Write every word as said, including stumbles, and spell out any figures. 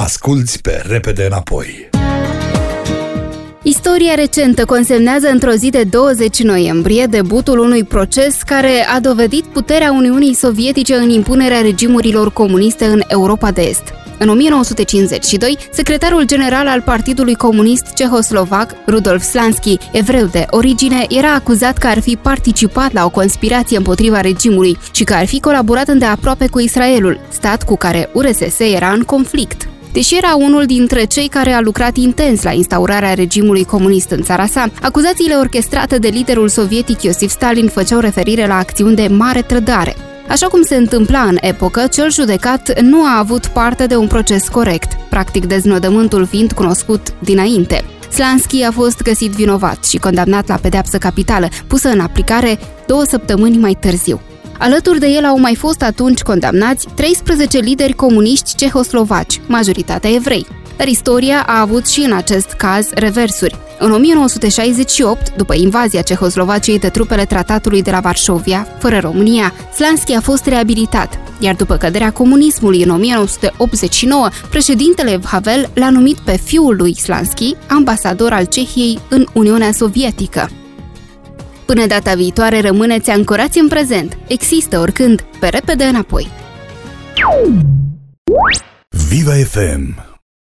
Asculți pe Repede Înapoi. Istoria recentă consemnează într-o zi de douăzeci noiembrie debutul unui proces care a dovedit puterea Uniunii Sovietice în impunerea regimurilor comuniste în Europa de Est. În o mie nouă sute cincizeci și doi, secretarul general al Partidului Comunist Cehoslovac, Rudolf Slansky, evreu de origine, era acuzat că ar fi participat la o conspirație împotriva regimului și că ar fi colaborat îndeaproape cu Israelul, stat cu care U R S S era în conflict. Deși era unul dintre cei care a lucrat intens la instaurarea regimului comunist în țara sa, acuzațiile orchestrate de liderul sovietic Iosif Stalin făceau referire la acțiuni de mare trădare. Așa cum se întâmpla în epocă, cel judecat nu a avut parte de un proces corect, practic deznodământul fiind cunoscut dinainte. Slansky a fost găsit vinovat și condamnat la pedeapsă capitală, pusă în aplicare două săptămâni mai târziu. Alături de el au mai fost atunci condamnați treisprezece lideri comuniști cehoslovaci, majoritatea evrei. Dar istoria a avut și în acest caz reversuri. În o mie nouă sute șaizeci și opt, după invazia Cehoslovaciei de trupele Tratatului de la Varșovia, fără România, Slansky a fost reabilitat, iar după căderea comunismului în o mie nouă sute optzeci și nouă, președintele Havel l-a numit pe fiul lui Slansky ambasador al Cehiei în Uniunea Sovietică. Până data viitoare, rămâneți ancorați în prezent. Există oricând, pe Repede Înapoi. Viva F M.